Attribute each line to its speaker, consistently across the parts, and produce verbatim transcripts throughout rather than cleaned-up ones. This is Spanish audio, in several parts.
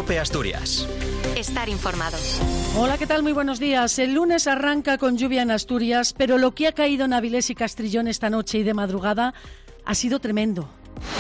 Speaker 1: COPE Asturias.
Speaker 2: Estar informado.
Speaker 3: Hola, ¿qué tal? Muy buenos días. El lunes arranca con lluvia en Asturias, pero lo que ha caído en Avilés y Castrillón esta noche y de madrugada ha sido tremendo.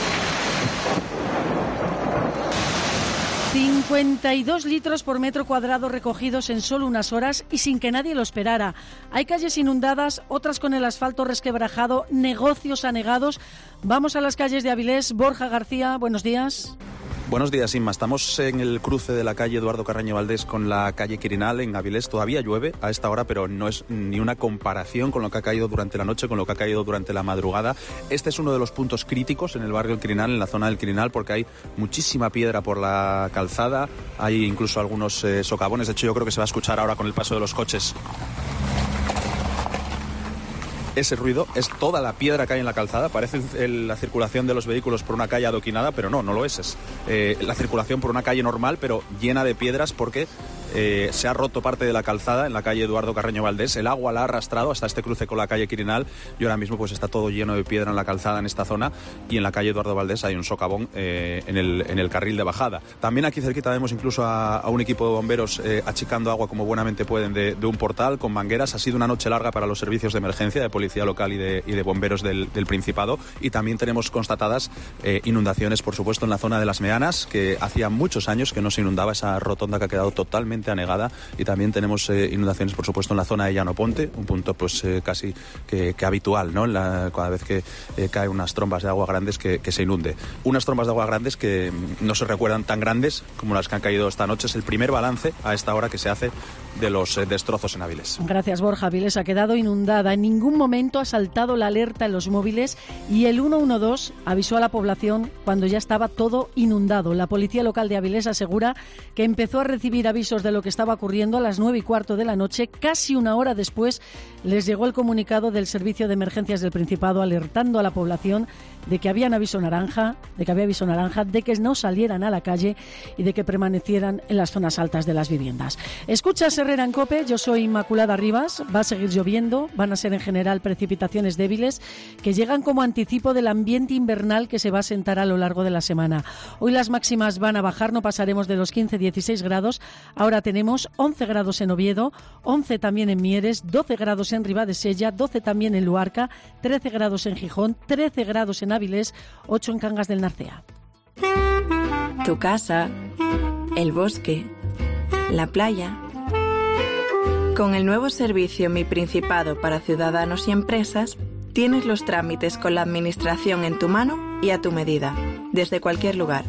Speaker 3: cincuenta y dos litros por metro cuadrado recogidos en solo unas horas y sin que nadie lo esperara. Hay calles inundadas, otras con el asfalto resquebrajado, negocios anegados. Vamos a las calles de Avilés. Borja García, buenos días.
Speaker 4: Buenos días, Inma. Estamos en el cruce de la calle Eduardo Carreño Valdés con la calle Quirinal en Avilés. Todavía llueve a esta hora, pero no es ni una comparación con lo que ha caído durante la noche, con lo que ha caído durante la madrugada. Este es uno de los puntos críticos en el barrio del Quirinal, en la zona del Quirinal, porque hay muchísima piedra por la calzada. Hay incluso algunos eh, socavones. De hecho, yo creo que se va a escuchar ahora con el paso de los coches. Ese ruido es toda la piedra que hay en la calzada. Parece el, la circulación de los vehículos por una calle adoquinada, pero no, no lo es. Es eh, la circulación por una calle normal, pero llena de piedras porque eh, se ha roto parte de la calzada en la calle Eduardo Carreño Valdés. El agua la ha arrastrado hasta este cruce con la calle Quirinal y ahora mismo pues está todo lleno de piedra en la calzada en esta zona, y en la calle Eduardo Valdés hay un socavón eh, en, el, en el carril de bajada. También aquí cerquita vemos incluso a, a un equipo de bomberos eh, achicando agua como buenamente pueden de, de un portal con mangueras. Ha sido una noche larga para los servicios de emergencia de policía local y de, y de bomberos del, del Principado, y también tenemos constatadas eh, inundaciones, por supuesto, en la zona de Las Meanas, que hacía muchos años que no se inundaba, esa rotonda que ha quedado totalmente anegada, y también tenemos eh, inundaciones, por supuesto, en la zona de Llano Ponte, un punto pues eh, casi que, que habitual, ¿no? La, cada vez que eh, caen unas trombas de agua grandes que, que se inunde. Unas trombas de agua grandes que no se recuerdan tan grandes como las que han caído esta noche. Es el primer balance a esta hora que se hace de los eh, destrozos en Avilés.
Speaker 3: Gracias, Borja. Avilés ha quedado inundada. En ningún momento ha saltado la alerta en los móviles y el uno uno dos avisó a la población cuando ya estaba todo inundado. La policía local de Avilés asegura que empezó a recibir avisos de lo que estaba ocurriendo a las nueve y cuarto de la noche. Casi una hora después les llegó el comunicado del Servicio de Emergencias del Principado alertando a la población de que habían aviso naranja, de que había aviso naranja, de que no salieran a la calle y de que permanecieran en las zonas altas de las viviendas. Escuchas Herrera en COPE, yo soy Inmaculada Rivas. Va a seguir lloviendo, van a ser en general precipitaciones débiles que llegan como anticipo del ambiente invernal que se va a sentar a lo largo de la semana. Hoy las máximas van a bajar, no pasaremos de los quince a dieciséis grados. Ahora tenemos once grados en Oviedo, once también en Mieres, doce grados en Ribadesella, doce también en Luarca, trece grados en Gijón, trece grados en Avilés, ocho en Cangas del Narcea.
Speaker 5: Tu casa, el bosque, la playa. Con el nuevo servicio Mi Principado para ciudadanos y empresas, tienes los trámites con la administración en tu mano y a tu medida, desde cualquier lugar.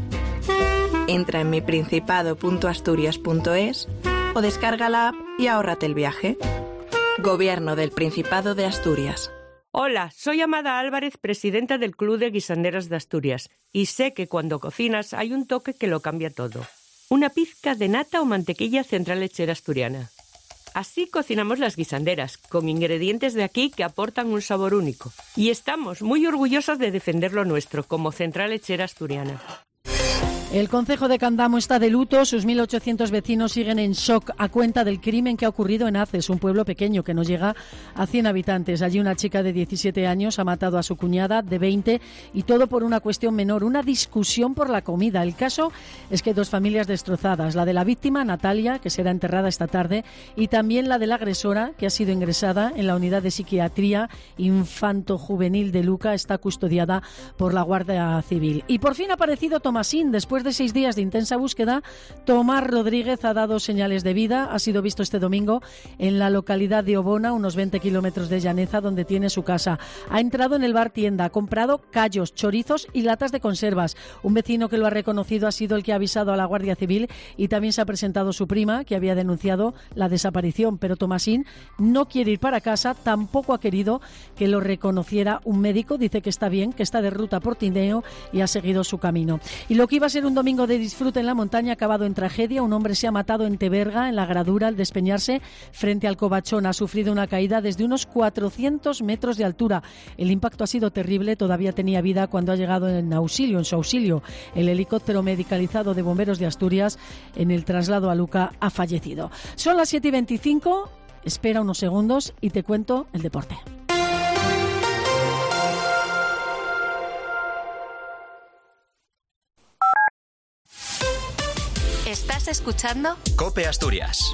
Speaker 5: Entra en mi principado punto asturias punto es o descarga la app y ahórrate el viaje. Gobierno del Principado de Asturias.
Speaker 6: Hola, soy Amada Álvarez, presidenta del Club de Guisanderas de Asturias, y sé que cuando cocinas hay un toque que lo cambia todo. Una pizca de nata o mantequilla Central Lechera Asturiana. Así cocinamos las guisanderas, con ingredientes de aquí que aportan un sabor único. Y estamos muy orgullosas de defender lo nuestro, como Central Lechera Asturiana.
Speaker 3: El concejo de Candamo está de luto. Sus mil ochocientos vecinos siguen en shock a cuenta del crimen que ha ocurrido en Aces, un pueblo pequeño que no llega a cien habitantes. Allí una chica de diecisiete años ha matado a su cuñada de veinte, y todo por una cuestión menor, una discusión por la comida. El caso es que dos familias destrozadas, la de la víctima, Natalia, que será enterrada esta tarde, y también la de la agresora, que ha sido ingresada en la unidad de psiquiatría infanto-juvenil de Luca, está custodiada por la Guardia Civil. Y por fin ha aparecido Tomasín. Después de seis días de intensa búsqueda, Tomás Rodríguez ha dado señales de vida. Ha sido visto este domingo en la localidad de Obona, unos veinte kilómetros de Llaneza, donde tiene su casa. Ha entrado en el bar tienda, ha comprado callos, chorizos y latas de conservas. Un vecino que lo ha reconocido ha sido el que ha avisado a la Guardia Civil, y también se ha presentado su prima, que había denunciado la desaparición. Pero Tomasín no quiere ir para casa, tampoco ha querido que lo reconociera un médico. Dice que está bien, que está de ruta por Tineo y ha seguido su camino. Y lo que iba a ser un domingo de disfrute en la montaña ha acabado en tragedia. Un hombre se ha matado en Teberga, en la Gradura, al despeñarse frente al Covachón. Ha sufrido una caída desde unos cuatrocientos metros de altura. El impacto ha sido terrible. Todavía tenía vida cuando ha llegado en auxilio, en su auxilio. El helicóptero medicalizado de bomberos de Asturias, en el traslado a Luca, ha fallecido. Son las siete y veinticinco. Espera unos segundos y te cuento el deporte.
Speaker 1: ¿Estás escuchando?
Speaker 2: COPE Asturias.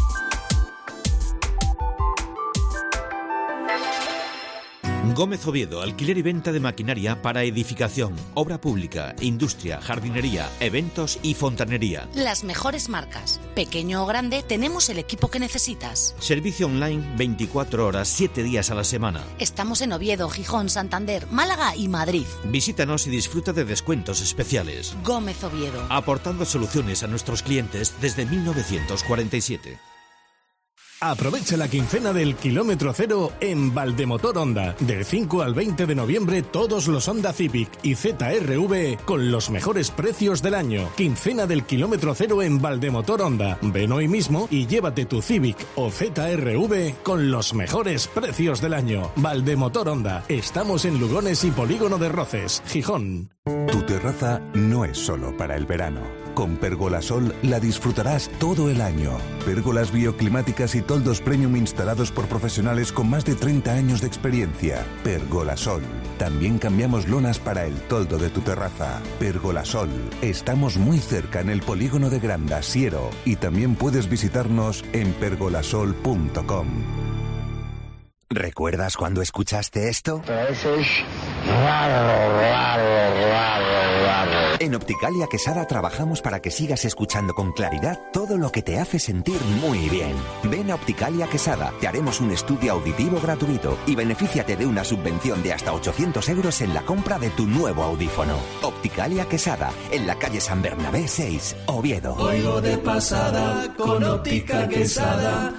Speaker 7: Gómez Oviedo, alquiler y venta de maquinaria para edificación, obra pública, industria, jardinería, eventos y fontanería.
Speaker 8: Las mejores marcas. Pequeño o grande, tenemos el equipo que necesitas.
Speaker 7: Servicio online veinticuatro horas, siete días a la semana.
Speaker 8: Estamos en Oviedo, Gijón, Santander, Málaga y Madrid.
Speaker 7: Visítanos y disfruta de descuentos especiales.
Speaker 8: Gómez Oviedo.
Speaker 7: Aportando soluciones a nuestros clientes desde mil novecientos cuarenta y siete.
Speaker 9: Aprovecha la quincena del kilómetro cero en Valdemotor Honda. Del cinco al veinte de noviembre, todos los Honda Civic y Z R V con los mejores precios del año. Quincena del kilómetro cero en Valdemotor Honda. Ven hoy mismo y llévate tu Civic o Z R V con los mejores precios del año. Valdemotor Honda. Estamos en Lugones y Polígono de Roces, Gijón.
Speaker 10: Tu terraza no es solo para el verano. Con Pergolasol la disfrutarás todo el año. Pérgolas bioclimáticas y toldos premium instalados por profesionales con más de treinta años de experiencia. Pergolasol. También cambiamos lonas para el toldo de tu terraza. Pergolasol. Estamos muy cerca en el polígono de Granda, Siero, y también puedes visitarnos en pergolasol punto com.
Speaker 11: ¿Recuerdas cuando escuchaste esto?
Speaker 12: Eso es raro, raro, raro, raro.
Speaker 11: En Opticalia Quesada trabajamos para que sigas escuchando con claridad todo lo que te hace sentir muy bien. Ven a Opticalia Quesada, te haremos un estudio auditivo gratuito y benefíciate de una subvención de hasta ochocientos euros en la compra de tu nuevo audífono. Opticalia Quesada, en la calle San Bernabé seis, Oviedo.
Speaker 13: Oigo de pasada con Óptica Quesada.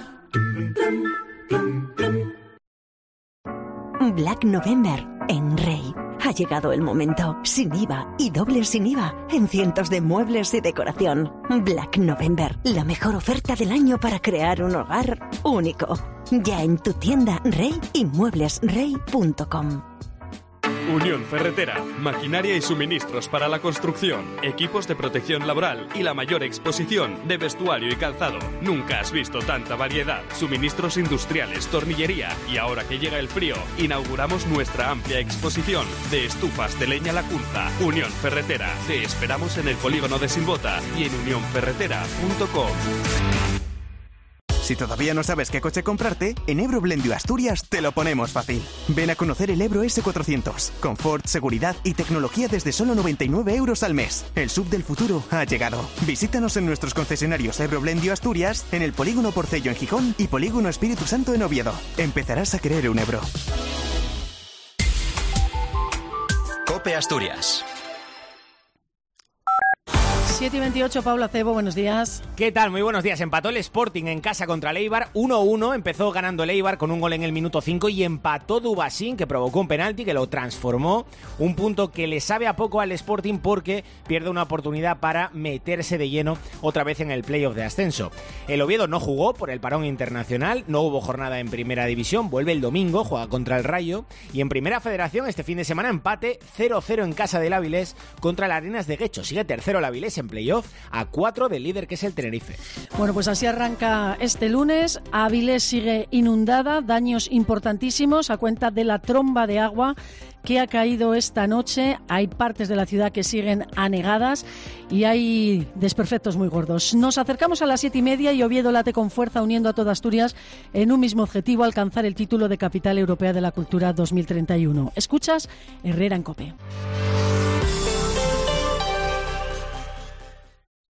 Speaker 14: Black November en Rey. Ha llegado el momento, sin I V A y doble sin I V A, en cientos de muebles y decoración. Black November, la mejor oferta del año para crear un hogar único. Ya en tu tienda Rey y muebles rey punto com.
Speaker 15: Unión Ferretera, maquinaria y suministros para la construcción, equipos de protección laboral y la mayor exposición de vestuario y calzado. Nunca has visto tanta variedad, suministros industriales, tornillería y ahora que llega el frío, inauguramos nuestra amplia exposición de estufas de leña lacunza. Unión Ferretera, te esperamos en el polígono de Silbota y en unión ferretera punto com.
Speaker 2: Si todavía no sabes qué coche comprarte, en Ebro Blendio Asturias te lo ponemos fácil. Ven a conocer el Ebro ese cuatrocientos. Confort, seguridad y tecnología desde solo noventa y nueve euros al mes. El sub del futuro ha llegado. Visítanos en nuestros concesionarios Ebro Blendio Asturias, en el Polígono Porcello en Gijón y Polígono Espíritu Santo en Oviedo. Empezarás a querer un Ebro. COPE Asturias.
Speaker 3: siete y veintiocho, Paula Cebo, buenos días.
Speaker 16: ¿Qué tal? Muy buenos días. Empató el Sporting en casa contra el Eibar, uno uno. Empezó ganando el Eibar con un gol en el minuto cinco y empató Dubasín, que provocó un penalti que lo transformó. Un punto que le sabe a poco al Sporting porque pierde una oportunidad para meterse de lleno otra vez en el playoff de ascenso. El Oviedo no jugó por el parón internacional, no hubo jornada en Primera División, vuelve el domingo, juega contra el Rayo. Y en Primera Federación este fin de semana empate cero cero en casa del Avilés contra las Arenas de Guecho. Sigue tercero el Avilés en playoff a cuatro del líder que es el Tenerife.
Speaker 3: Bueno, pues así arranca este lunes. Avilés sigue inundada, daños importantísimos a cuenta de la tromba de agua que ha caído esta noche. Hay partes de la ciudad que siguen anegadas y hay desperfectos muy gordos. Nos acercamos a las siete y media y Oviedo late con fuerza uniendo a toda Asturias en un mismo objetivo, alcanzar el título de Capital Europea de la Cultura dos mil treinta y uno. Escuchas Herrera en COPE.